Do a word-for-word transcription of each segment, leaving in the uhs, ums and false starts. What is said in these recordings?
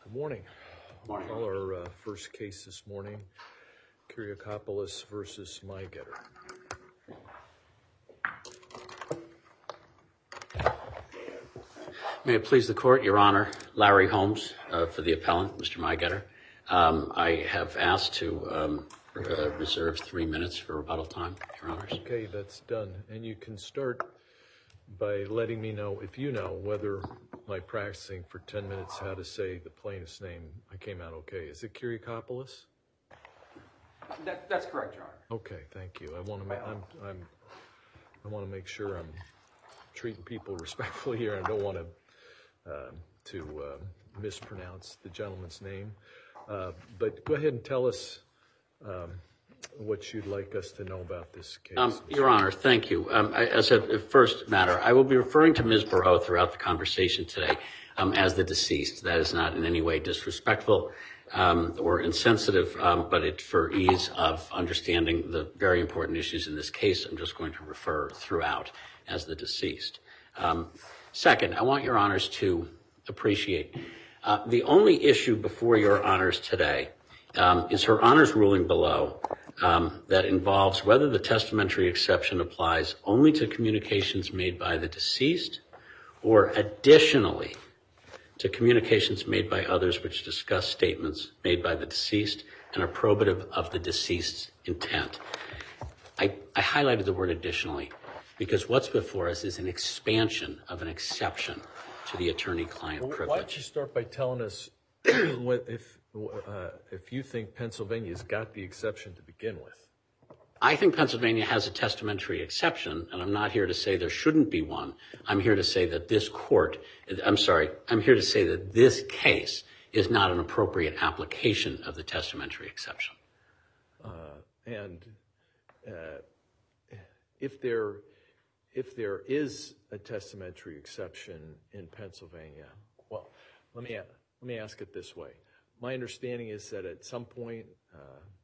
Good morning. Morning. Call our uh, first case this morning, Kyriakopoulos versus Mygetter. May it please the court, Your Honor, Larry Holmes uh, for the appellant, Mister Mygetter. Um, I have asked to um, uh, reserve three minutes for rebuttal time, Your Honors. Okay, that's done. And you can start by letting me know, if you know, whether my practicing for ten minutes how to say the plaintiff's name, I came out okay. Is it Kyriakopoulos? That, that's correct, Your Honor. Okay, thank you. I want to make I'm, I'm I want to make sure I'm treating people respectfully here. I don't want to uh, to uh, mispronounce the gentleman's name. Uh, but go ahead and tell us um, what you'd like us to know about this case. Um, Your Honor, thank you. Um, I, as a first matter, I will be referring to Miz Barreau throughout the conversation today um, as the deceased. That is not in any way disrespectful um, or insensitive, um, but it, for ease of understanding the very important issues in this case, I'm just going to refer throughout as the deceased. Um, second, I want Your Honors to appreciate uh, the only issue before Your Honors today um, is Her Honor's ruling below um, that involves whether the testamentary exception applies only to communications made by the deceased or additionally to communications made by others which discuss statements made by the deceased and are probative of the deceased's intent. I, I highlighted the word additionally because what's before us is an expansion of an exception to the attorney-client Well, privilege. why don't you start by telling us what, if uh, if you think Pennsylvania's got the exception to begin with? I think Pennsylvania has a testamentary exception, and I'm not here to say there shouldn't be one. I'm here to say that this court, I'm sorry, I'm here to say that this case is not an appropriate application of the testamentary exception. Uh, and uh, if there if there is a testamentary exception in Pennsylvania, well, let me let me ask it this way. My understanding is that at some point uh,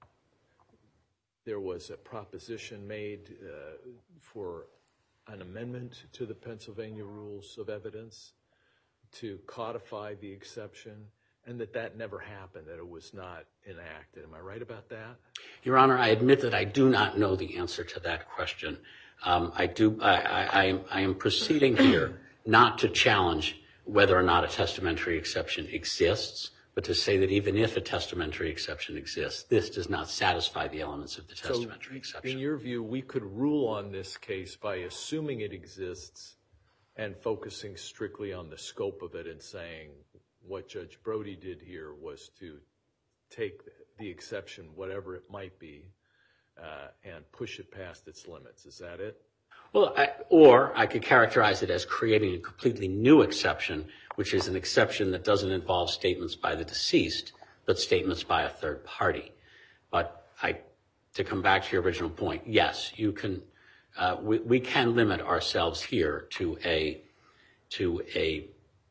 there was a proposition made uh, for an amendment to the Pennsylvania Rules of Evidence to codify the exception, and that that never happened, that it was not enacted. Am I right about that? Your Honor, I admit that I do not know the answer to that question. Um, I do. I, I, I, I am proceeding here not to challenge whether or not a testamentary exception exists, but to say that even if a testamentary exception exists, this does not satisfy the elements of the testamentary so exception. In your view, we could rule on this case by assuming it exists and focusing strictly on the scope of it and saying what Judge Brody did here was to take the exception, whatever it might be, uh, and push it past its limits. Is that it? Well, I, or I could characterize it as creating a completely new exception, which is an exception that doesn't involve statements by the deceased, but statements by a third party. But I, to come back to your original point, yes, you can. Uh, we, we can limit ourselves here to a to a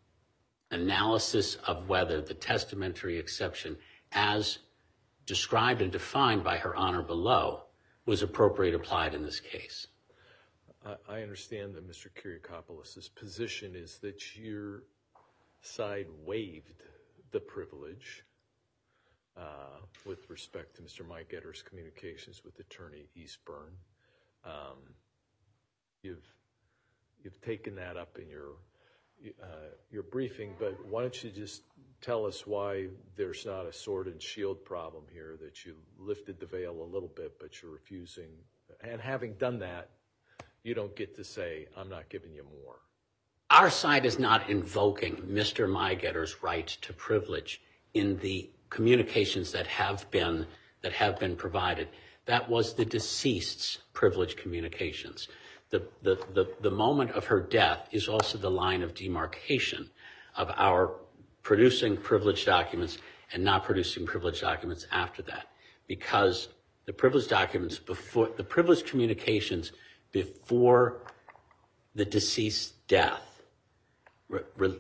analysis of whether the testamentary exception, as described and defined by Her Honor below, was appropriate applied in this case. I understand that Mister Kyriakopoulos' position is that your side waived the privilege uh, with respect to Mister Mygetter's communications with Attorney Eastburn. Um, you've you've taken that up in your uh, your briefing, but why don't you just tell us why there's not a sword and shield problem here, that you lifted the veil a little bit, but you're refusing, and having done that, you don't get to say, I'm not giving you more. Our side is not invoking Mister Mygetter's right to privilege in the communications that have been that have been provided. That was the deceased's privileged communications. The, the, the, the moment of her death is also the line of demarcation of our producing privileged documents and not producing privileged documents after that, because the privileged documents before the privileged communications before the deceased's death re, re,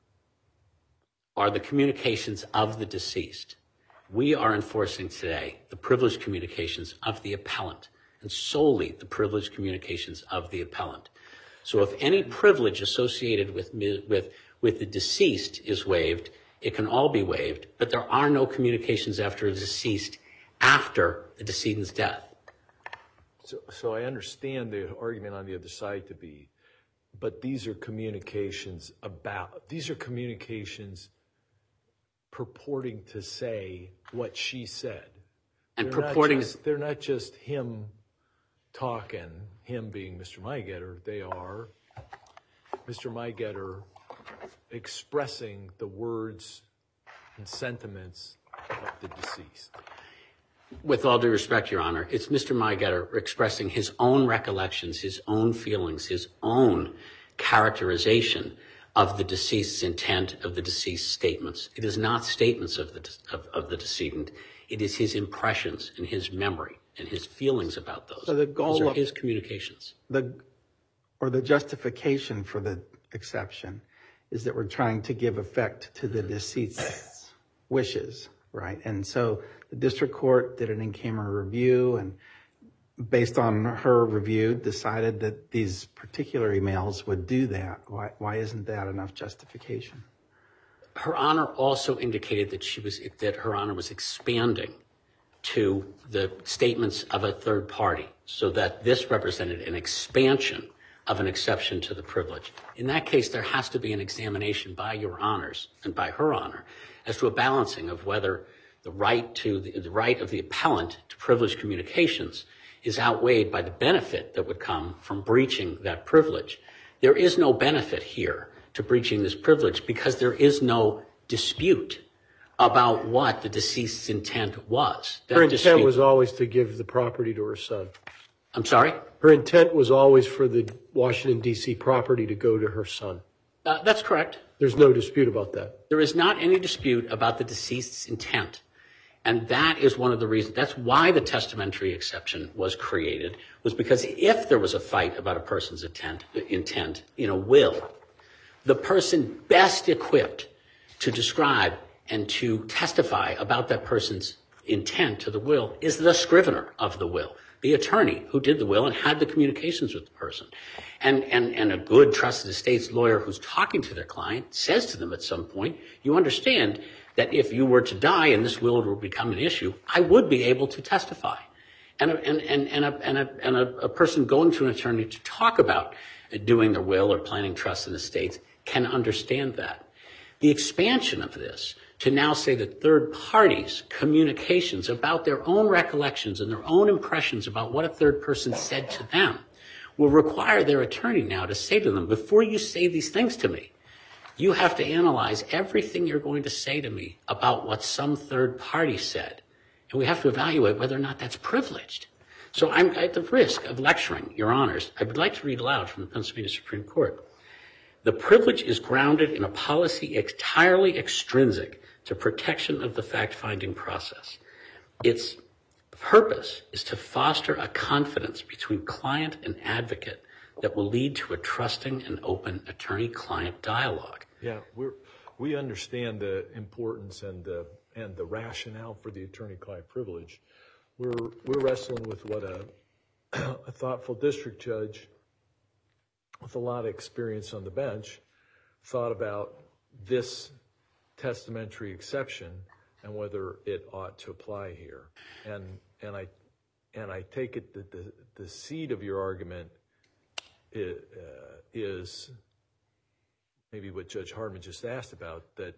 are the communications of the deceased. We are enforcing today the privileged communications of the appellant, and solely the privileged communications of the appellant. So if any privilege associated with with with the deceased is waived, it can all be waived, but there are no communications after a deceased after the decedent's death. So, so I understand the argument on the other side to be, but these are communications about, these are communications purporting to say what she said. And they're purporting... Not just, they're not just him talking, him being Mister Mygetter, they are Mister Mygetter expressing the words and sentiments of the deceased. With all due respect, Your Honor, it's Mister Mygetter expressing his own recollections, his own feelings, his own characterization of the deceased's intent, of the deceased's statements. It is not statements of the of, of the decedent. It is his impressions and his memory and his feelings about those. So the goal those are of his communications. The or the justification for the exception is that we're trying to give effect to the deceased's wishes, right? And so the district court did an in-camera review and based on her review decided that these particular emails would do that. Why, why isn't that enough justification? Her Honor also indicated that she was that Her Honor was expanding to the statements of a third party, so that this represented an expansion of an exception to the privilege. In that case, there has to be an examination by Your Honors and by Her Honor as to a balancing of whether the right to the, the right of the appellant to privileged communications is outweighed by the benefit that would come from breaching that privilege. There is no benefit here to breaching this privilege because there is no dispute about what the deceased's intent was. That Her intent dispute, was always to give the property to her son. I'm sorry? Her intent was always for the Washington, D C property to go to her son. Uh, that's correct. There's no dispute about that. There is not any dispute about the deceased's intent. And that is one of the reasons, that's why the testamentary exception was created, was because if there was a fight about a person's intent, intent in a will, the person best equipped to describe and to testify about that person's intent to the will is the scrivener of the will, the attorney who did the will and had the communications with the person. And, and, and a good trusted estates lawyer who's talking to their client says to them at some point, you understand that if you were to die and this will would become an issue, I would be able to testify. And a, and, and, and, a, and, a, and a, a person going to an attorney to talk about doing their will or planning trusts and estates can understand that. The expansion of this to now say that third parties' communications about their own recollections and their own impressions about what a third person said to them will require their attorney now to say to them, before you say these things to me, you have to analyze everything you're going to say to me about what some third party said. And we have to evaluate whether or not that's privileged. So I'm at the risk of lecturing, Your Honors. I would like to read aloud from the Pennsylvania Supreme Court. The privilege is grounded in a policy entirely extrinsic to protection of the fact-finding process. Its purpose is to foster a confidence between client and advocate that will lead to a trusting and open attorney-client dialogue. Yeah, we're, we understand the importance and the and the rationale for the attorney-client privilege. We're we're wrestling with what a a thoughtful district judge with a lot of experience on the bench thought about this testamentary exception and whether it ought to apply here. And and I and I take it that the the seed of your argument is, uh, is maybe what Judge Hartman just asked about, that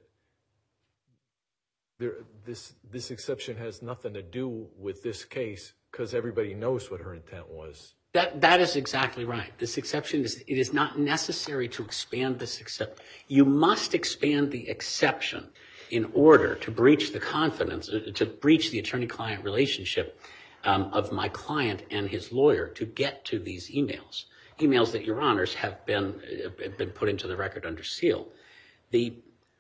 there, this this exception has nothing to do with this case because everybody knows what her intent was. That that is exactly right. This exception is it is not necessary to expand this exception. You must expand the exception in order to breach the confidence, to breach the attorney-client relationship um, of my client and his lawyer to get to these emails. Emails that Your Honors have been have been put into the record under seal. The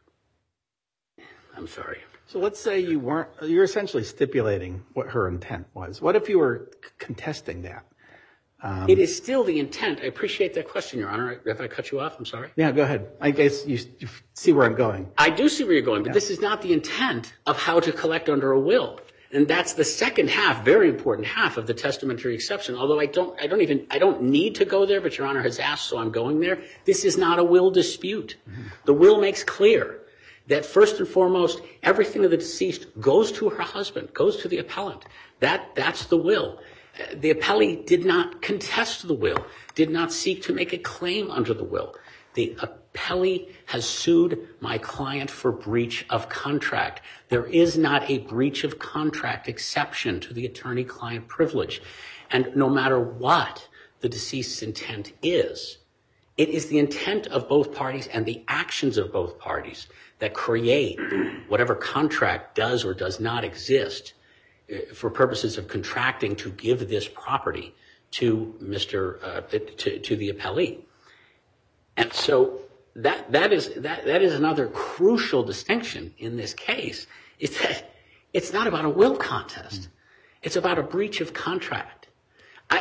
I'm sorry. So let's say you weren't, you're essentially stipulating what her intent was. What if you were c- contesting that? Um, It is still the intent. I appreciate that question, Your Honor. If I cut you off, I'm sorry. yeah, go ahead. I guess you, you see where I'm going. I do see where you're going, but this is not the intent of how to collect under a will. And that's the second half, very important half of the testamentary exception. Although I don't, I don't even, I don't need to go there, but Your Honor has asked, so I'm going there. This is not a will dispute. Mm-hmm. The will makes clear that first and foremost, everything of the deceased goes to her husband, goes to the appellant. That, that's the will. The appellee did not contest the will, did not seek to make a claim under the will. The appellee has sued my client for breach of contract. There is not a breach of contract exception to the attorney-client privilege. And no matter what the deceased's intent is, it is the intent of both parties and the actions of both parties that create whatever contract does or does not exist for purposes of contracting to give this property to Mister Uh, to, to the appellee. And so that that is that that is another crucial distinction in this case. Is that it's not about a will contest. It's about a breach of contract. I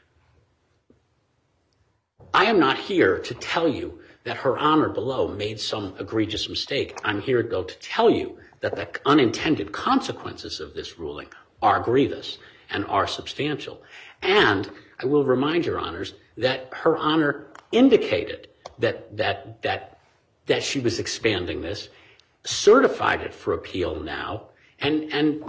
I am not here to tell you that Her Honor below made some egregious mistake. I'm here, though, to tell you that the unintended consequences of this ruling are grievous and are substantial. And I will remind Your Honors that Her Honor indicated that that that that she was expanding this, certified it for appeal now, and and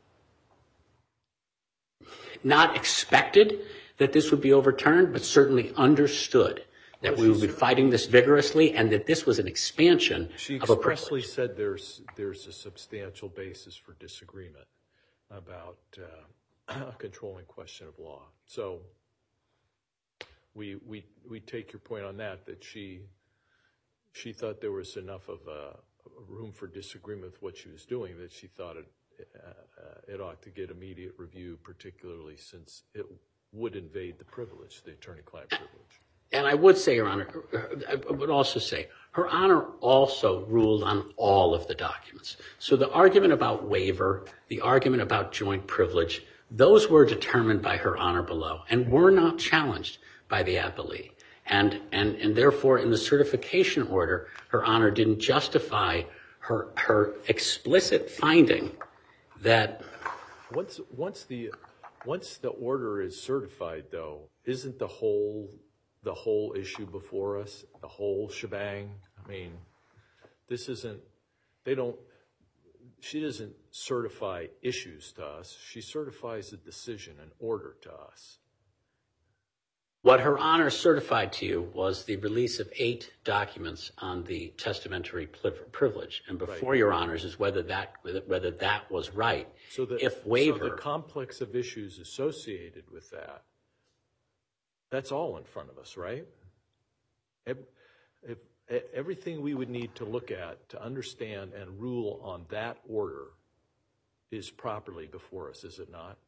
not expected that this would be overturned, but certainly understood that we would be fighting this vigorously and that this was an expansion She of a expressly privilege. said there's there's a substantial basis for disagreement about uh, a controlling question of law. So we we we take your point on that, that she she thought there was enough of a, a room for disagreement with what she was doing that she thought it uh, uh, it ought to get immediate review, particularly since it would invade the privilege, the attorney-client privilege. And I would say, Your Honor, I would also say, Her Honor also ruled on all of the documents. So the argument about waiver, the argument about joint privilege, those were determined by Her Honor below and were not challenged by the appellee. And, and, and therefore, in the certification order, Her Honor didn't justify her, her explicit finding that... Once, once the, once the order is certified, though, isn't the whole... the whole issue before us, the whole shebang? I mean, this isn't, they don't, she doesn't certify issues to us. She certifies a decision, an order to us. What Her Honor certified to you was the release of eight documents on the testamentary privilege. And before right. Your Honors is whether that, whether that was right. So the, if waiver, so the complex of issues associated with that, that's all in front of us, right? If, if, everything we would need to look at to understand and rule on that order is properly before us, is it not?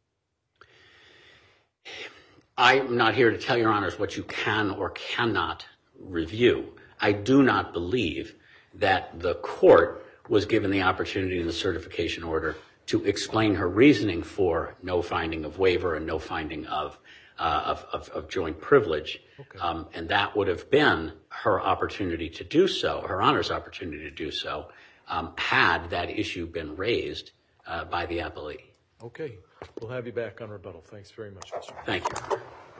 I'm not here to tell Your Honors what you can or cannot review. I do not believe that the court was given the opportunity in the certification order to explain her reasoning for no finding of waiver and no finding of Uh, of, of, of joint privilege, okay. um, and that would have been her opportunity to do so, Her Honor's opportunity to do so, um, had that issue been raised uh, by the appellee. Okay, we'll have you back on rebuttal. Thanks very much, Mister Thank you.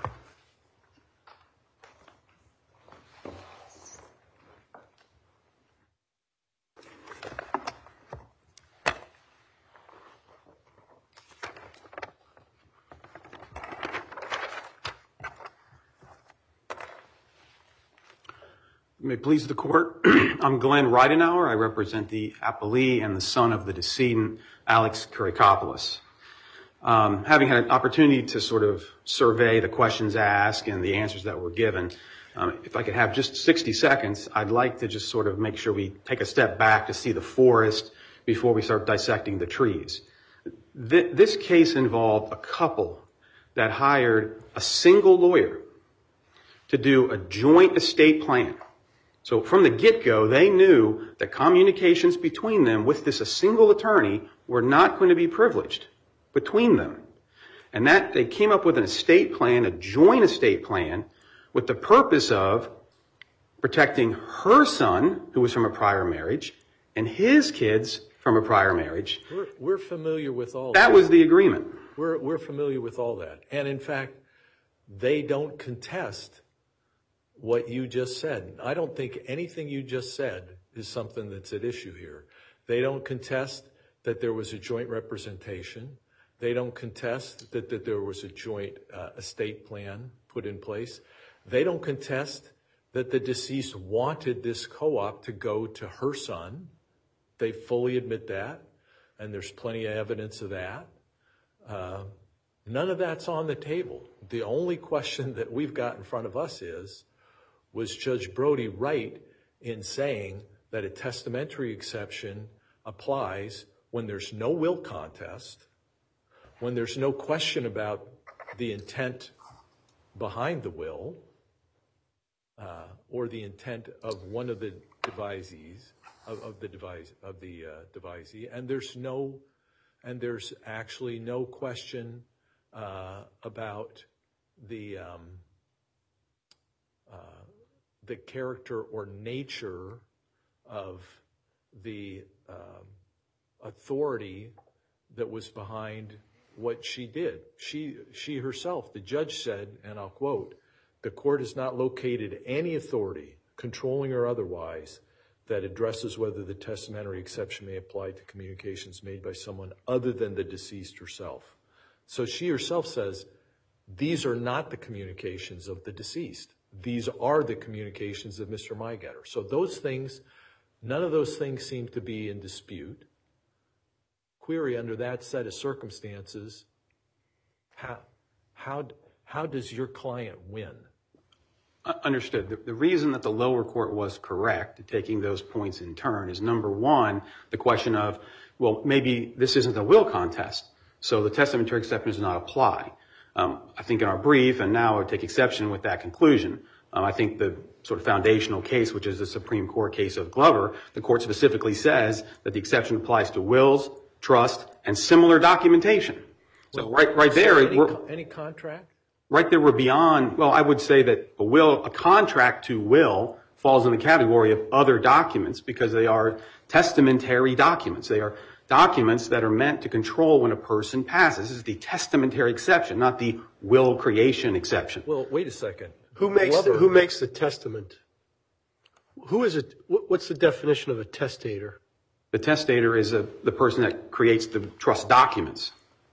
May it please the court. I'm Glenn Reidenauer. I represent the appellee and the son of the decedent, Alex Kurikopoulos. Um, having had an opportunity to sort of survey the questions asked and the answers that were given, um, if I could have just sixty seconds, I'd like to just sort of make sure we take a step back to see the forest before we start dissecting the trees. Th- this case involved a couple that hired a single lawyer to do a joint estate plan. So from the get-go, they knew that communications between them with this a single attorney were not going to be privileged between them. And that they came up with an estate plan, a joint estate plan, with the purpose of protecting her son, who was from a prior marriage, and his kids from a prior marriage. We're, we're familiar with all that. That was the agreement. We're, we're familiar with all that. And in fact, they don't contest what you just said. I don't think anything you just said is something that's at issue here. They don't contest that there was a joint representation. They don't contest that, that there was a joint uh, estate plan put in place. They don't contest that the deceased wanted this co-op to go to her son. They fully admit that, and there's plenty of evidence of that. Uh, none of that's on the table. The only question that we've got in front of us is, was Judge Brody right in saying that a testamentary exception applies when there's no will contest, when there's no question about the intent behind the will, uh, or the intent of one of the devisees, of, of the devise, of the uh, devisee, and there's no, and there's actually no question uh, about the um, uh, the character or nature of the um, authority that was behind what she did. She she herself, the judge said, and I'll quote, "The court has not located any authority, controlling or otherwise, that addresses whether the testamentary exception may apply to communications made by someone other than the deceased herself." So she herself says, these are not the communications of the deceased. These are the communications of Mister Maigetter. So those things, none of those things seem to be in dispute. Query, under that set of circumstances, how, how, how does your client win? Understood. The, the reason that the lower court was correct, taking those points in turn, is number one, the question of, well, maybe this isn't a will contest, so the testamentary exception does not apply. Um, I think in our brief, and now I would take exception with that conclusion. Um, I think the sort of foundational case, which is the Supreme Court case of Glover, the court specifically says that the exception applies to wills, trust, and similar documentation. So right, right there, any, we're, any contract? right there, we're beyond. Well, I would say that a will, a contract to will, falls in the category of other documents because they are testamentary documents. They are documents that are meant to control when a person passes. This is the testamentary exception, not the will creation exception. Well, wait a second. Who makes the, Glover- who makes the testament? Who is it? What's the definition of a testator? The testator is a, the person that creates the trust documents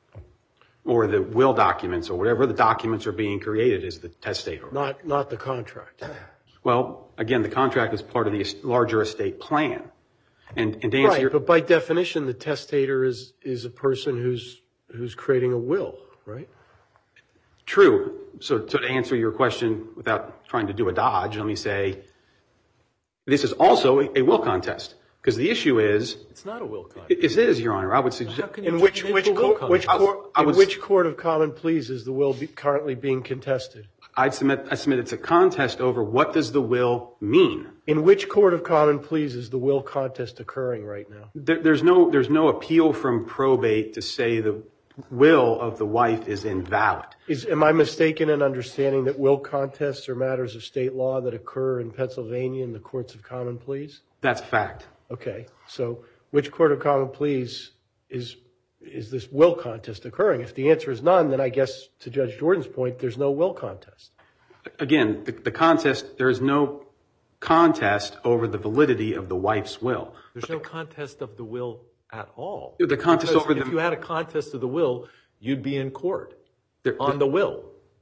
or the will documents or whatever the documents are being created is the testator. Not not the contract. Well, again, the contract is part of the es- larger estate plan. And, and to answer Right, your, but by definition, the testator is is a person who's who's creating a will, right? true. So, so to answer your question without trying to do a dodge, let me say this is also a, a will contest. Because the issue is, It's not a will contest. it, it is, Your Honor. I would How suggest. can you In which turn it which into a will court, which contest? court I in was- which court of common pleas is the will be currently being contested? I'd submit, I submit it's a contest over what does the will mean. In which court of common pleas is the will contest occurring right now? There, there's no, there's no appeal from probate to say the will of the wife is invalid. Is am I mistaken in understanding that will contests are matters of state law that occur in Pennsylvania in the courts of common pleas? That's a fact. Okay, so which court of common pleas is is this will contest occurring? If the answer is none, then I guess to Judge Jordan's point, there's no will contest. Again, the, the contest, there is no contest over the validity of the wife's will. There's no contest of the will at all. The contest Because over if the- you had a contest of the will, you'd be in court There- on the will.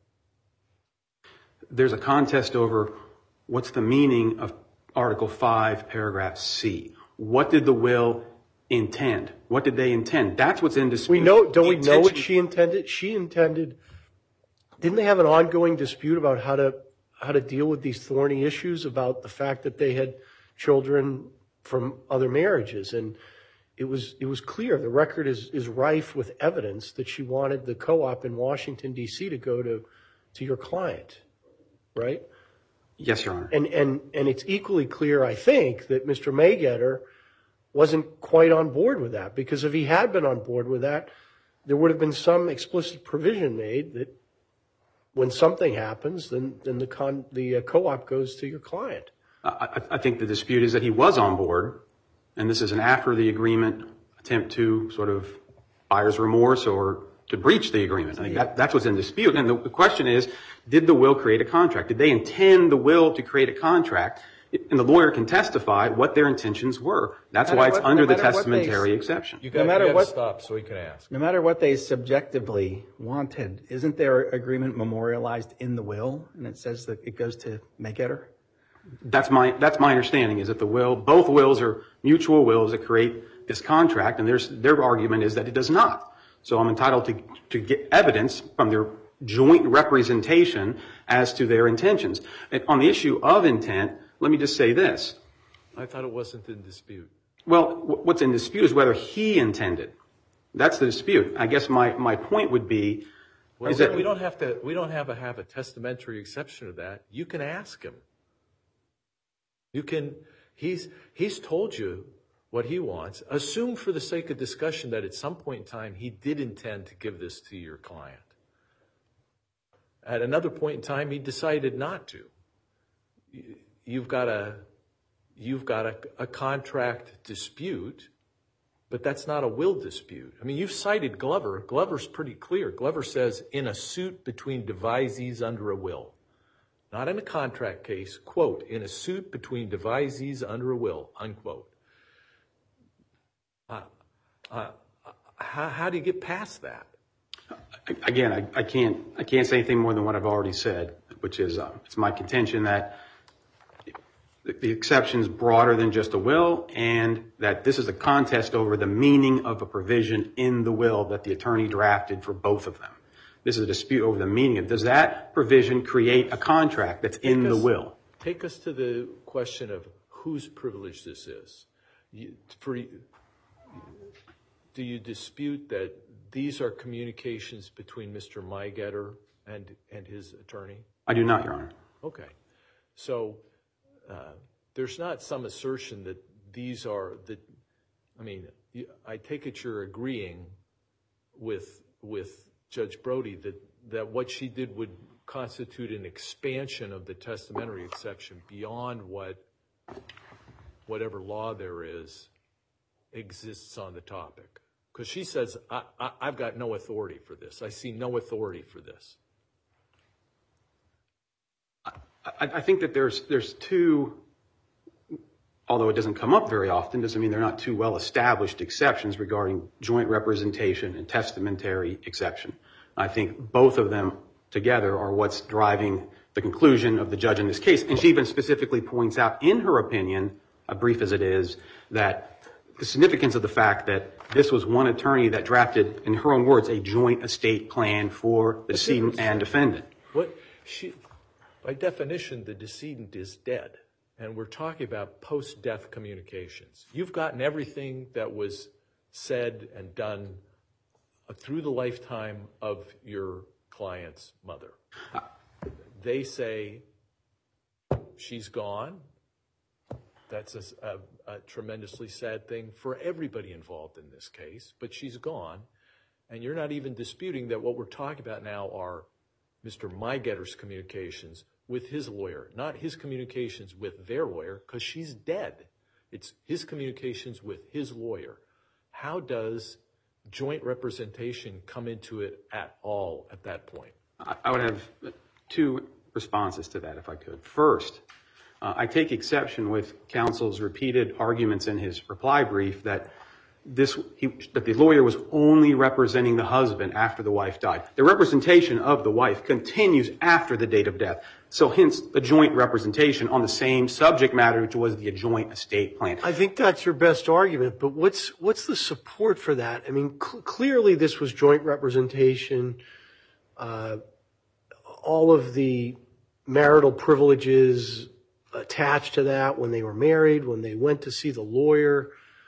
There's a contest over what's the meaning of Article five, Paragraph C. What did the will intend? What did they intend? That's what's in dispute. We know, don't we The know what intention- she intended? She intended, didn't they have an ongoing dispute about how to, how to deal with these thorny issues about the fact that they had children from other marriages? And it was, it was clear, the record is, is rife with evidence that she wanted the co-op in Washington, D C to go to, to your client, right? Yes, Your Honor. And, and, and it's equally clear, I think, that Mister Maygetter wasn't quite on board with that, because if he had been on board with that, there would have been some explicit provision made that when something happens, then, then the con, the uh, co-op goes to your client. I, I I think the dispute is that he was on board, and this is an after the agreement attempt to sort of buyer's remorse or to breach the agreement. I think that, that's what's in dispute. And the, the question is, did the will create a contract? Did they intend the will to create a contract? and the lawyer can testify what their intentions were. That's No why matter it's what- under no the matter what they- testamentary exception. You got, matter you got what- to stop so he can ask. No matter what they subjectively wanted, isn't their agreement memorialized in the will? And it says that it goes to Maygetter? That's my, that's my understanding, is that the will, both wills are mutual wills that create this contract, and there's, their argument is that it does not. So I'm entitled to, to get evidence from their joint representation as to their intentions. And on the issue of intent, let me just say this. I thought it wasn't in dispute. Well, wh- what's in dispute is whether he intended. That's the dispute. I guess my, my point would be, Well, is that we don't have to, we don't have to have a testamentary exception to that. You can ask him. You can, he's, he's told you what he wants. Assume for the sake of discussion that at some point in time he did intend to give this to your client. At another point in time he decided not to. You've got a, you've got a, a contract dispute, but that's not a will dispute. I mean, you've cited Glover. Glover's pretty clear. Glover says in a suit between devisees under a will. Not in a contract case, quote, in a suit between devisees under a will, unquote. Uh, uh, how, how do you get past that? again, I, I can't, I can't say anything more than what I've already said, which is, uh, it's my contention that the, the exception is broader than just a will, and that this is a contest over the meaning of a provision in the will that the attorney drafted for both of them. This is a dispute over the meaning of, does that provision create a contract that's in the will? Take us to the question of whose privilege this is. You, for, do you dispute that these are communications between Mister Maygetter and, and his attorney? I do not, Your Honor. Okay. So uh, there's not some assertion that these are, that, I mean, you, I take it you're agreeing with, with Judge Brody that, that what she did would constitute an expansion of the testamentary exception beyond what whatever law there is exists on the topic. Because she says, I, I, I've got no authority for this. I see no authority for this. I, I think that there's there's two, although it doesn't come up very often, doesn't mean they're not two well-established exceptions regarding joint representation and testamentary exception. I think both of them together are what's driving the conclusion of the judge in this case. And she even specifically points out in her opinion, a brief as it is, that the significance of the fact that this was one attorney that drafted, in her own words, a joint estate plan for the decedent and defendant. What she, by definition, the decedent is dead. And we're talking about post-death communications. You've gotten everything that was said and done through the lifetime of your client's mother. They say she's gone. That's a, a, a tremendously sad thing for everybody involved in this case, but she's gone. And you're not even disputing that what we're talking about now are Mister Maygetter's communications with his lawyer, not his communications with their lawyer, because she's dead. It's his communications with his lawyer. How does joint representation come into it at all at that point? I, I would have two responses to that, if I could. First, uh, I take exception with counsel's repeated arguments in his reply brief that this he, that the lawyer was only representing the husband after the wife died. The representation of the wife continues after the date of death. So hence the joint representation on the same subject matter, which was the joint estate plan. I think that's your best argument, but what's what's the support for that? I mean, cl- clearly this was joint representation. Uh, all of the marital privileges attached to that when they were married, when they went to see the lawyer.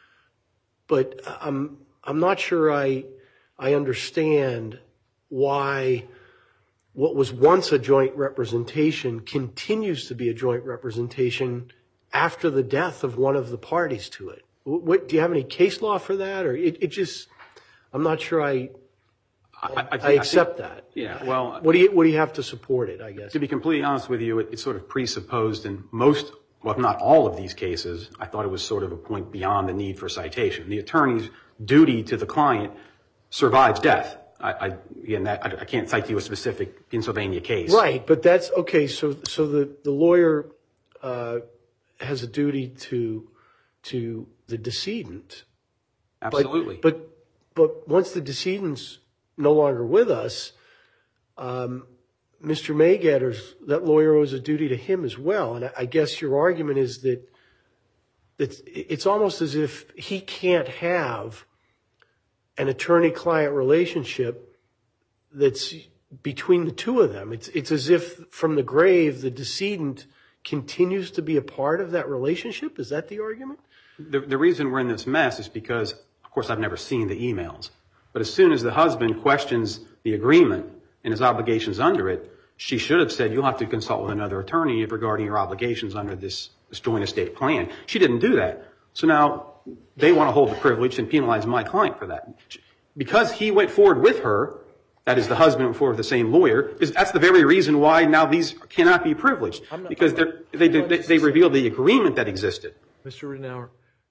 But I'm I'm not sure I I understand why what was once a joint representation continues to be a joint representation after the death of one of the parties to it. What, do you have any case law for that? Or it, it just, I'm not sure I, I, I, I accept think, that. Yeah, well. What do you, what do you have to support it, I guess? To be completely honest with you, it, it's sort of presupposed in most, well, if not all of these cases. I thought it was sort of a point beyond the need for citation. The attorney's duty to the client survives death. I, I, again, that, I, I can't cite you a specific Pennsylvania case. Right, but that's, okay, so so the, the lawyer uh, has a duty to to the decedent. Absolutely. But but, but once the decedent's no longer with us, um, Mister Maygetter's, that lawyer owes a duty to him as well. And I, I guess your argument is that that it's almost as if he can't have an attorney-client relationship that's between the two of them. It's it's as if from the grave the decedent continues to be a part of that relationship. Is that the argument? The, the reason we're in this mess is because, of course, I've never seen the emails. But as soon as the husband questions the agreement and his obligations under it, she should have said, you'll have to consult with another attorney regarding your obligations under this, this joint estate plan. She didn't do that. So now they want to hold the privilege and penalize my client for that. Because he went forward with her, that is, the husband went forward with the same lawyer, is that's the very reason why now these cannot be privileged. Not, because they're, they, they, they, they revealed the agreement that existed. Mister Ridenour,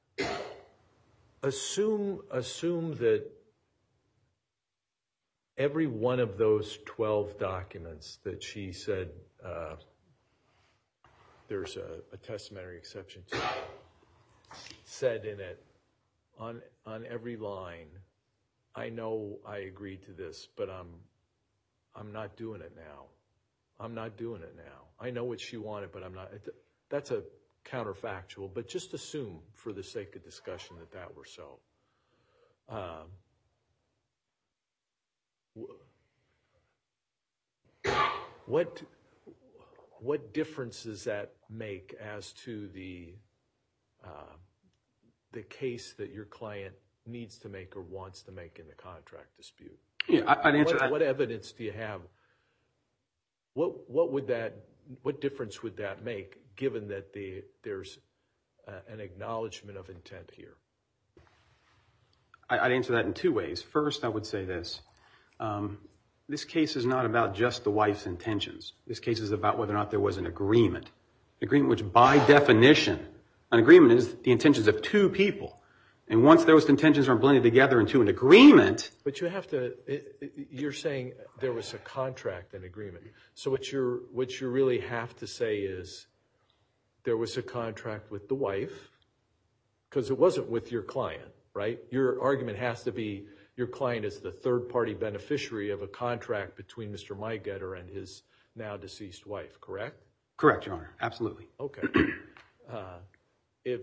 assume, assume that every one of those twelve documents that she said uh, there's a, a testamentary exception to, said in it, on on every line, I know I agreed to this, but I'm I'm not doing it now. I'm not doing it now. I know what she wanted, but I'm not. That's a counterfactual, but just assume for the sake of discussion that that were so. Um, What what difference does that make as to the uh, the case that your client needs to make or wants to make in the contract dispute? Yeah, I, I'd answer what, that. What evidence do you have? What what would that what difference would that make, given that the there's uh, an acknowledgement of intent here? I, I'd answer that in two ways. First, I would say this. Um, This case is not about just the wife's intentions. This case is about whether or not there was an agreement. An agreement which, by definition, an agreement is the intentions of two people. And once those intentions are blended together into an agreement... But you have to... It, it, you're saying there was a contract and agreement. So what you're what you really have to say is there was a contract with the wife, because it wasn't with your client, right? Your argument has to be... Your client is the third-party beneficiary of a contract between Mister Maygetter and his now-deceased wife, correct? Correct, Your Honor. Absolutely. Okay. Uh, if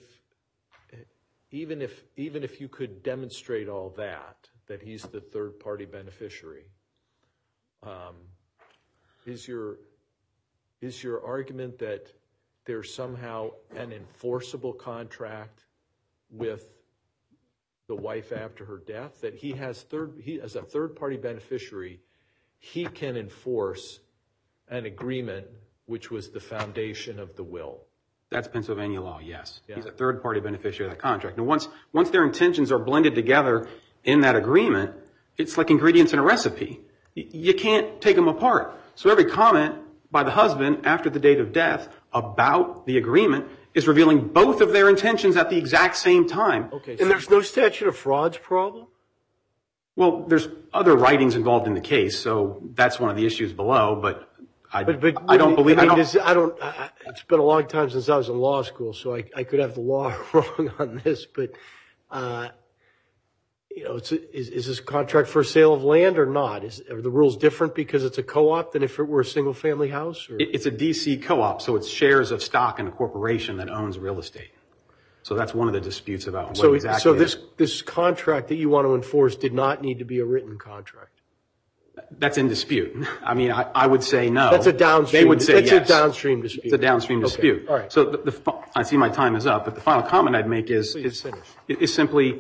even if even if you could demonstrate all that, that he's the third-party beneficiary, um, is your is your argument that there's somehow an enforceable contract with the wife after her death, that he has third he as a third party beneficiary, he can enforce an agreement which was the foundation of the will? That's Pennsylvania law, yes. Yeah. He's a third party beneficiary of the contract. And once once their intentions are blended together in that agreement, it's like ingredients in a recipe. Y- you can't take them apart. So every comment by the husband after the date of death about the agreement is revealing both of their intentions at the exact same time. Okay. And there's no statute of frauds problem? Well, there's other writings involved in the case, so that's one of the issues below, but I, But, but I don't believe... I, mean, I don't, does, I don't. I, it's been a long time since I was in law school, so I, I could have the law wrong on this. But uh, you know, it's a, is, is this a contract for a sale of land or not? Is are the rules different because it's a co-op than if it were a single-family house? Or? it, it's a D C co-op, so it's shares of stock in a corporation that owns real estate. So that's one of the disputes about what So, exactly... so this this contract that you want to enforce did not need to be a written contract. That's in dispute. I mean, I, I would say no. That's a downstream. They would say that's yes. a downstream dispute. It's a downstream Okay. dispute. All right. So the, the, I see my time is up, but the final comment I'd make is, Please is, finish. is simply,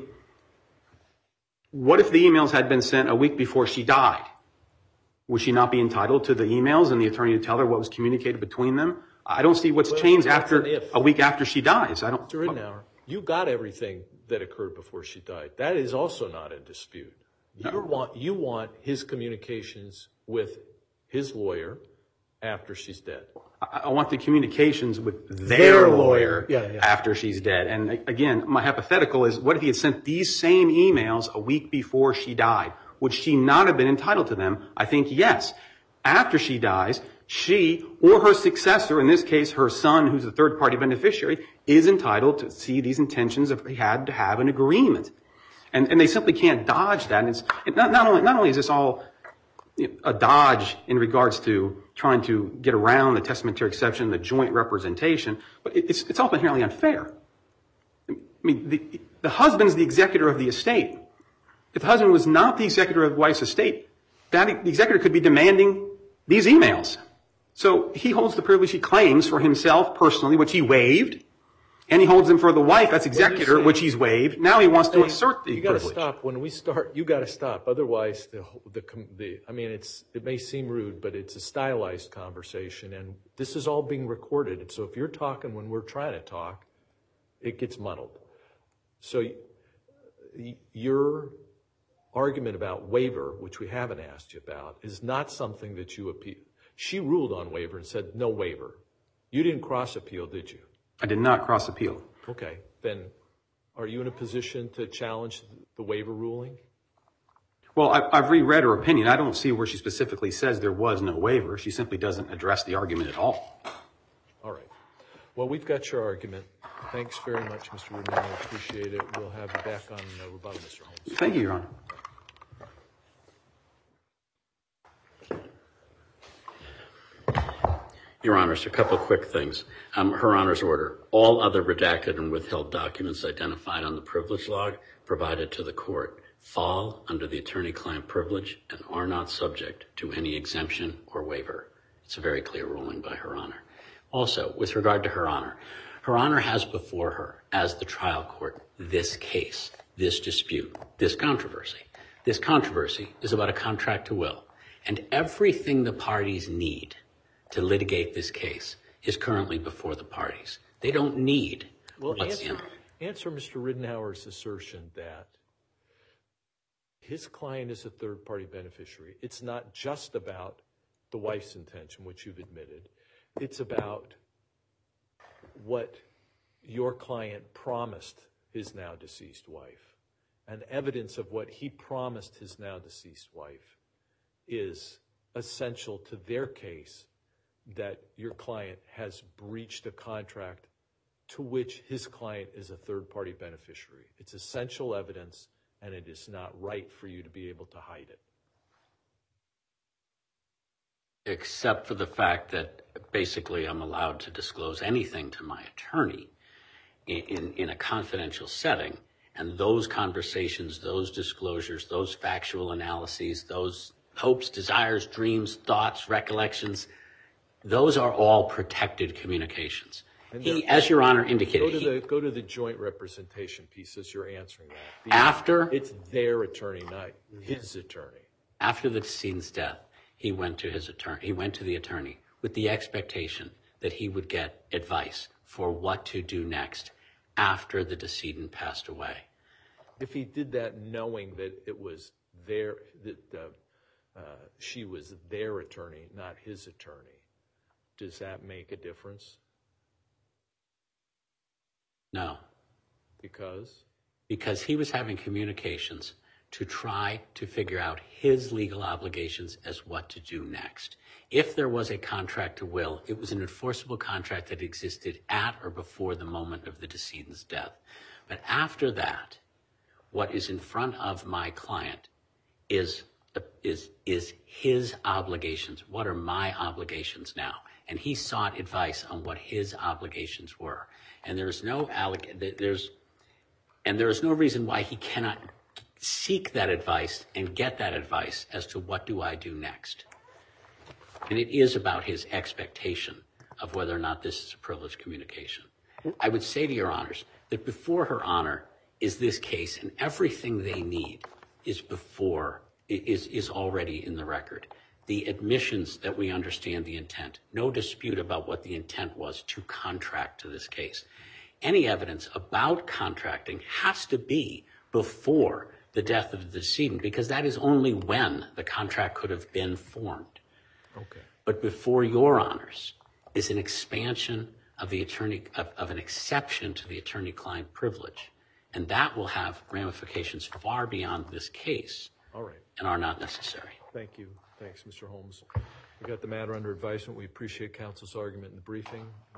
what if the emails had been sent a week before she died? Would she not be entitled to the emails and the attorney to tell her what was communicated between them? I don't see what's Well, changed that's after an if. a week after she dies. I don't. Mister Ridenour, you got everything that occurred before she died. That is also not in dispute. You want you want his communications with his lawyer after she's dead. I, I want the communications with their, Their lawyer, lawyer. Yeah, yeah. after she's dead. And again, my hypothetical is, what if he had sent these same emails a week before she died? Would she not have been entitled to them? I think yes. After she dies, she or her successor, in this case her son, who's a third-party beneficiary, is entitled to see these intentions if they had to have an agreement. And, and they simply can't dodge that. And it's, it not, not, only, not only is this all a dodge in regards to trying to get around the testamentary exception, the joint representation, but it's, it's also inherently unfair. I mean, the, the husband's the executor of the estate. If the husband was not the executor of the wife's estate, that the executor could be demanding these emails. So he holds the privilege he claims for himself personally, which he waived, and he holds them for the wife, that's executor, which he's waived. Now he wants to Hey, assert the you got to privilege. stop when we start. You got to stop. Otherwise, the the the. I mean, it's it may seem rude, but it's a stylized conversation, and this is all being recorded. And so if you're talking when we're trying to talk, it gets muddled. So y- your argument about waiver, which we haven't asked you about, is not something that you appeal. She ruled on waiver and said no waiver. You didn't cross appeal, did you? I did not cross appeal. Okay, then are you in a position to challenge the waiver ruling? Well, I, I've reread her opinion. I don't see where she specifically says there was no waiver. She simply doesn't address the argument at all. All right. Well, we've got your argument. Thanks very much, Mister Rubin. I appreciate it. We'll have you back on uh, rebuttal, Mister Holmes. Thank you, Your Honor. Your Honors, a couple of quick things. Um, Her Honor's order. All other redacted and withheld documents identified on the privilege log provided to the court fall under the attorney-client privilege and are not subject to any exemption or waiver. It's a very clear ruling by Her Honor. Also, with regard to Her Honor, Her Honor has before her, as the trial court, this case, this dispute, this controversy. This controversy is about a contract to will, and everything the parties need to litigate this case is currently before the parties. They don't need Well, what's answer, in. answer Mister Rittenhauer's assertion that his client is a third-party beneficiary. It's not just about the wife's intention, which you've admitted. It's about what your client promised his now deceased wife. And evidence of what he promised his now deceased wife is essential to their case that your client has breached a contract to which his client is a third-party beneficiary. It's essential evidence, and it is not right for you to be able to hide it. Except for the fact that basically I'm allowed to disclose anything to my attorney in, in, in a confidential setting. And those conversations, those disclosures, those factual analyses, those hopes, desires, dreams, thoughts, recollections, those are all protected communications. He, as Your Honor indicated, Go to he, the go to the joint representation piece as you're answering that. The- after It's their attorney, not his attorney. after the decedent's death, he went to his attorney. He went to the attorney with the expectation that he would get advice for what to do next after the decedent passed away. If he did that knowing that it was their that uh, uh, she was their attorney, not his attorney, does that make a difference? No, Because because he was having communications to try to figure out his legal obligations as what to do next. If there was a contract to will, it was an enforceable contract that existed at or before the moment of the decedent's death. But after that, what is in front of my client is is is his obligations. What are my obligations now? And he sought advice on what his obligations were. And there's no alleg- there's and there is no reason why he cannot seek that advice and get that advice as to what do I do next. And it is about his expectation of whether or not this is a privileged communication. I would say to Your Honors that before Her Honor is this case, and everything they need is before, is, is already in the record. The admissions that we understand the intent, no dispute about what the intent was to contract to this case. Any evidence about contracting has to be before the death of the decedent, because that is only when the contract could have been formed. okay, But before Your Honors is an expansion of the attorney, of, of an exception to the attorney-client privilege. And that will have ramifications far beyond this case all right. and are not necessary. Thank you. Thanks, Mister Holmes. We got the matter under advisement. We appreciate counsel's argument in the briefing.